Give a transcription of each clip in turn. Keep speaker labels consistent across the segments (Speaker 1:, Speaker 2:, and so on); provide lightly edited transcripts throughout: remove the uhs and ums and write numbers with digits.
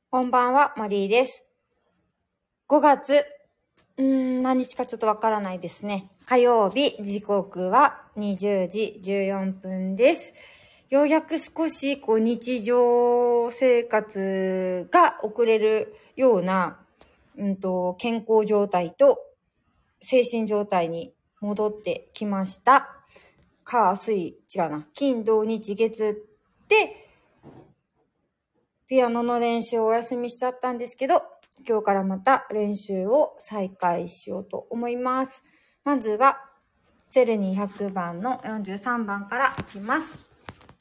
Speaker 1: こんばんは、マリーです。5月、何日かちょっとわからないですね。火曜日、時刻は20時14分です。ようやく少し日常生活が送れるような、健康状態と精神状態に戻ってきました。金、土、日、月で、ピアノの練習をお休みしちゃったんですけど、今日からまた練習を再開しようと思います。まずは、チェルニー100番の43番からいきます。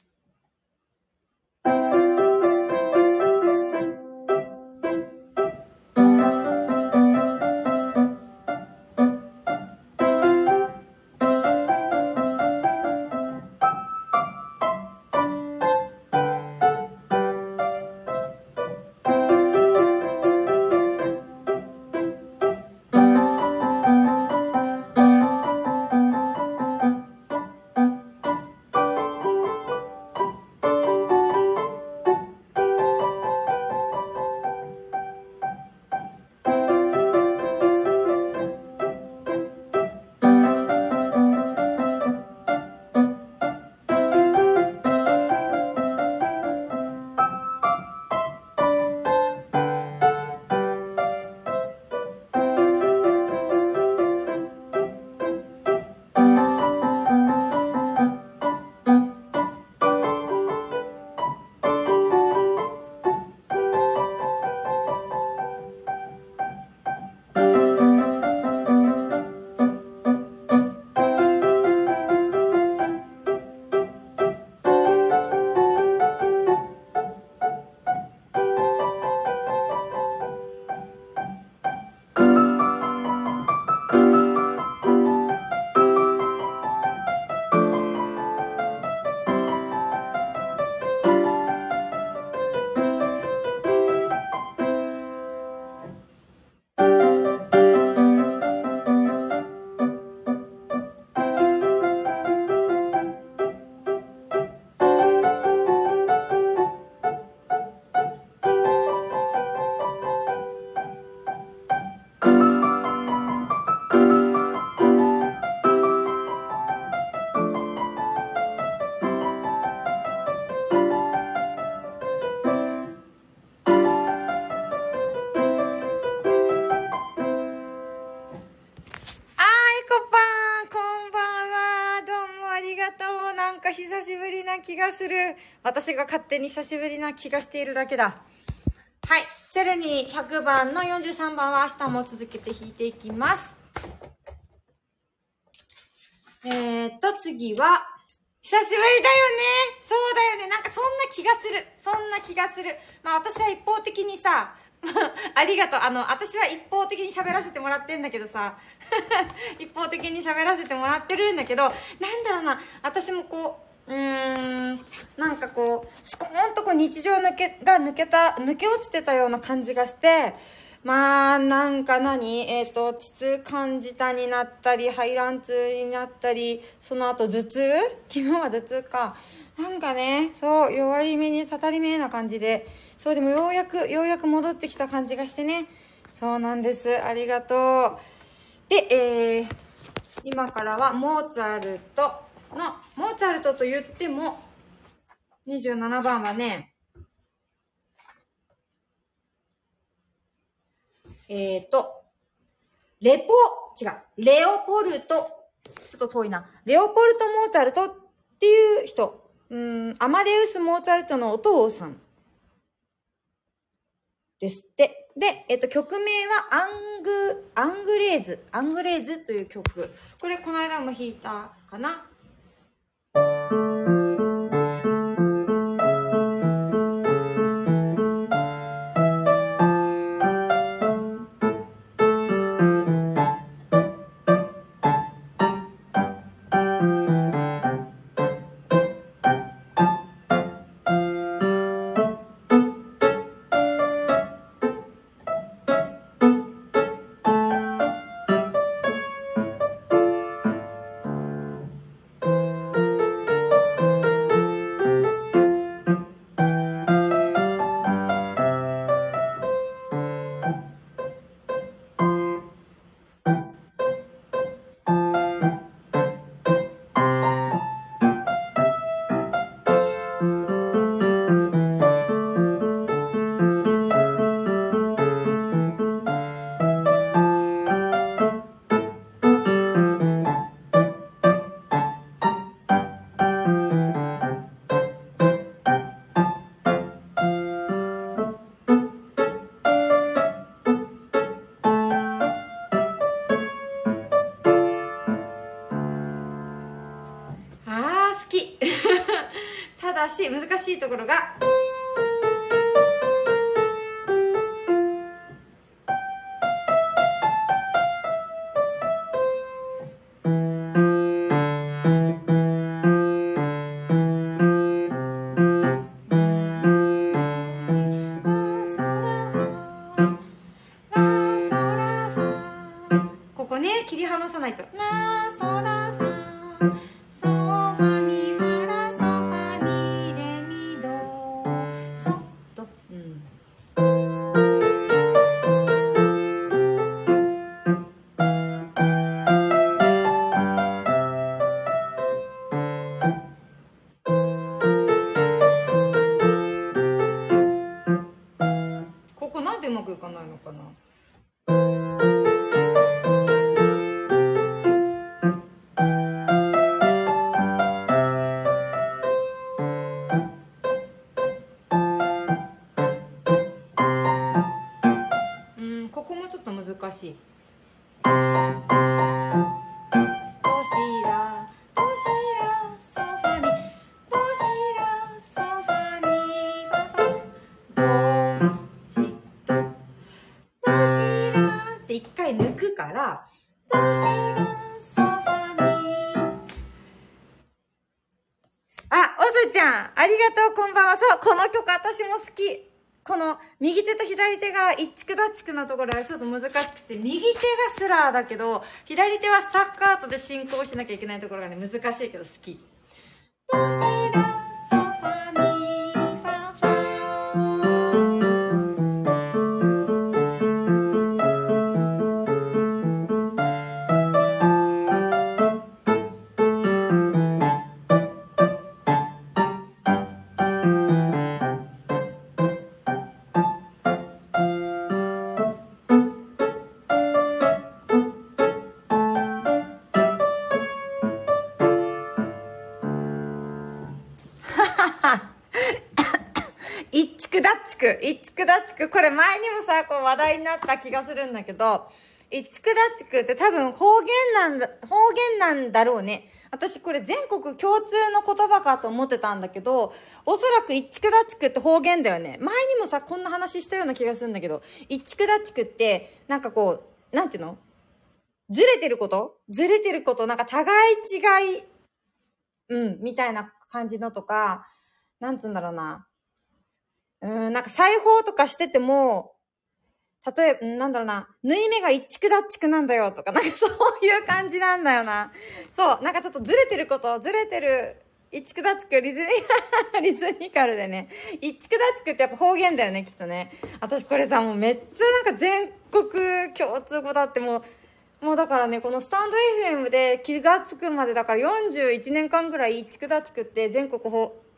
Speaker 1: なんか久しぶりな気がする。私が勝手に久しぶりな気がしているだけだ。はい。チェルニー100番の43番は明日も続けて弾いていきます。次は、久しぶりだよね。そうだよね。なんかそんな気がする。まあ私は一方的にさ、ありがとう。私は一方的に喋らせてもらってんだけどさ、一方的に喋らせてもらってるんだけど、なんだろうな、私もなんかスコーンと日常抜け落ちてたような感じがして、まあ、なんか膣感じたになったり、排卵痛になったり、その後頭痛昨日は頭痛か。なんかね、そう、弱り目にたたり目な感じで、そう、でもようやく戻ってきた感じがしてね。そうなんです。ありがとう。で、今からはモーツァルトと言っても、27番はね、レオポルト、ちょっと遠いな。レオポルト・モーツァルトっていう人、アマデウス・モーツァルトのお父さんですって。で、曲名はアングレーズという曲。これこの間も弾いたかな。 だし、難しいところが、ここね、切り離さないと。ラソラファソファミファラソファミレミドソと、ここなんでうまくいかないのかな。ここもちょっと難しい。ドシラドシラソファミドシラソファミファファドマシドドシラって一回抜くからドシラソファミ。あ、おすちゃんありがとう、こんばんは。そう、この曲私も好き。この右手と左手が一区ダチクなところはちょっと難しくて、右手がスラーだけど左手はスタッカートで進行しなきゃいけないところがね、難しいけど好き。ドシラソファミファファ一区ダチク、一区ダチク。これ前にもさ、こう話題になった気がするんだけど、一区ダチクって多分方言なんだろうね。私これ全国共通の言葉かと思ってたんだけど、おそらく一区ダチクって方言だよね。前にもさ、こんな話したような気がするんだけど、一区ダチクって、なんかこう、なんていうの？ずれてること、なんか互い違い、みたいな感じのとか、なんつうんだろうな。なんか裁縫とかしてても、例えば、なんだろうな、縫い目が一区ダッチクなんだよとか、なんかそういう感じなんだよな。そう、なんかちょっとずれてる、一区ダッチク、リズミカルでね。一区ダッチクってやっぱ方言だよね、きっとね。私これさ、もうめっちゃなんか全国共通語だってもうだからね、このスタンド FM で気がつくまでだから41年間ぐらい一区ダッチクって全国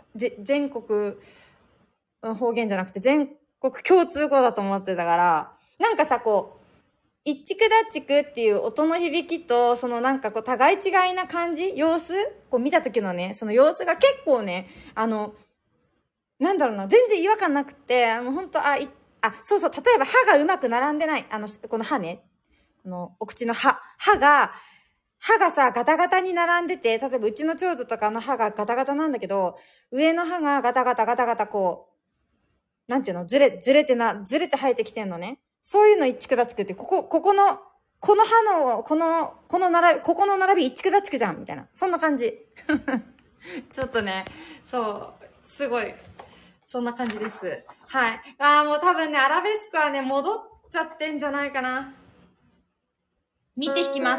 Speaker 1: 方言じゃなくて全国共通語だと思ってたから、なんかさ、こう、一区ダチクっていう音の響きと、そのなんかこう、互い違いな感じ様子こう見た時のね、その様子が結構ね、なんだろうな、全然違和感なくて、もうほんと、そうそう、例えば歯がうまく並んでない。この歯ね。このお口の歯がさ、ガタガタに並んでて、例えばうちの長女とかの歯がガタガタなんだけど、上の歯がガタガタこう、なんていうの、ずれて生えてきてんのね。そういうの一区ダチクって、この歯の、この並び一区ダチクじゃんみたいな。そんな感じ。ちょっとね、そう、すごい、そんな感じです。はい。もう多分ね、アラベスクはね、戻っちゃってんじゃないかな。見て弾きます。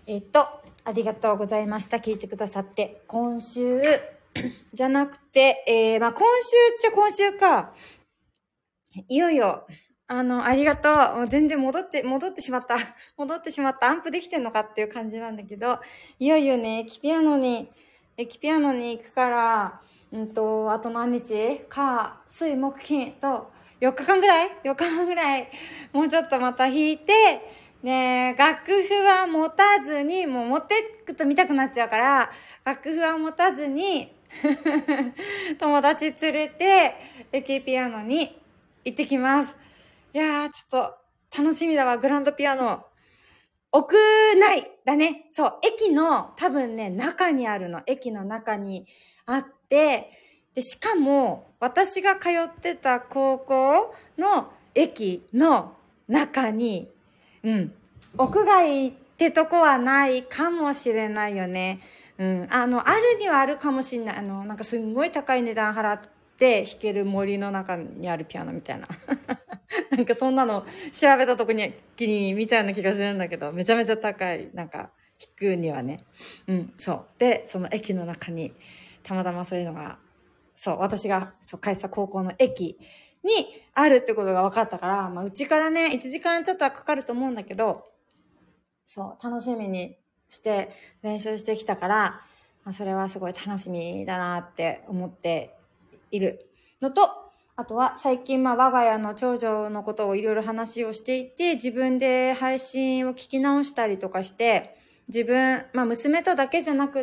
Speaker 1: ありがとうございました。聞いてくださって。今週、じゃなくて、今週っちゃ今週か。いよいよ、ありがとう。もう全然戻ってしまった。戻ってしまった。アンプできてんのかっていう感じなんだけど、いよいよね、駅ピアノに行くから、あと何日か、水、木、金と、4日間ぐらい、もうちょっとまた弾いて、ね楽譜は持たずに、もう持ってくと見たくなっちゃうから、楽譜は持たずに、友達連れて、駅ピアノに行ってきます。いやー、ちょっと、楽しみだわ、グランドピアノ。屋内だね。そう、駅の多分ね、中にあるの。駅の中にあって、で、しかも、私が通ってた高校の駅の中に、屋外ってとこはないかもしれないよね。あるにはあるかもしれない。なんかすんごい高い値段払って弾ける森の中にあるピアノみたいな。なんかそんなの調べたとこに見たような気がするんだけど、めちゃめちゃ高い、なんか弾くにはね。そう。で、その駅の中に、たまたまそういうのが、そう、私が通ってた高校の駅にあるってことが分かったから、うちからね、1時間ちょっとはかかると思うんだけど、そう、楽しみにして練習してきたから、それはすごい楽しみだなって思っているのと、あとは最近我が家の長女のことをいろいろ話をしていて、自分で配信を聞き直したりとかして、娘とだけじゃなくって、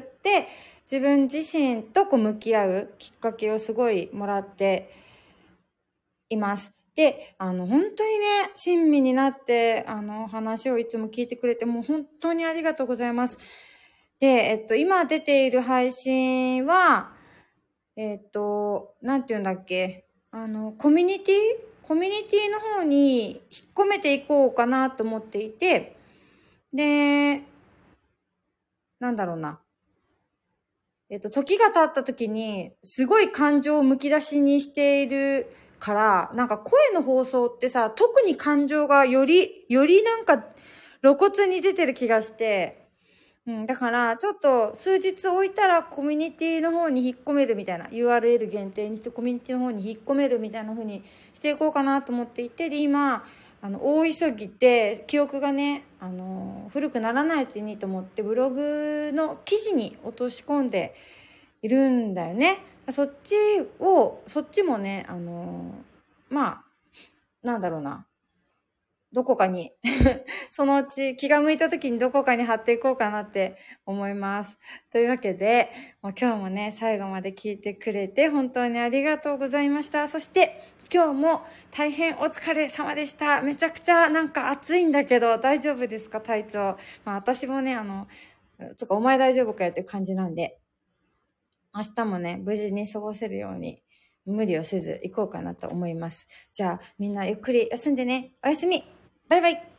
Speaker 1: 自分自身と向き合うきっかけをすごいもらっています。で、本当にね、親身になって、話をいつも聞いてくれて、もう本当にありがとうございます。で、今出ている配信は、なんて言うんだっけ、コミュニティの方に引っ込めていこうかなと思っていて、で、なんだろうな。時が経った時に、すごい感情をむき出しにしているから、なんか声の放送ってさ、特に感情がよりなんか露骨に出てる気がして、だから、ちょっと数日置いたらコミュニティの方に引っ込めるみたいな、URL 限定にしてコミュニティの方に引っ込めるみたいな風にしていこうかなと思っていて、で、今、大急ぎで記憶がね、古くならないうちにと思ってブログの記事に落とし込んでいるんだよね。そっちもね、なんだろうな。どこかにそのうち気が向いた時にどこかに貼っていこうかなって思います。というわけで、もう今日もね、最後まで聞いてくれて本当にありがとうございました。そして今日も大変お疲れ様でした。めちゃくちゃなんか暑いんだけど大丈夫ですか、体調。私もね、お前大丈夫かよっていう感じなんで、明日もね、無事に過ごせるように無理をせず行こうかなと思います。じゃあみんなゆっくり休んでね。おやすみ。バイバイ。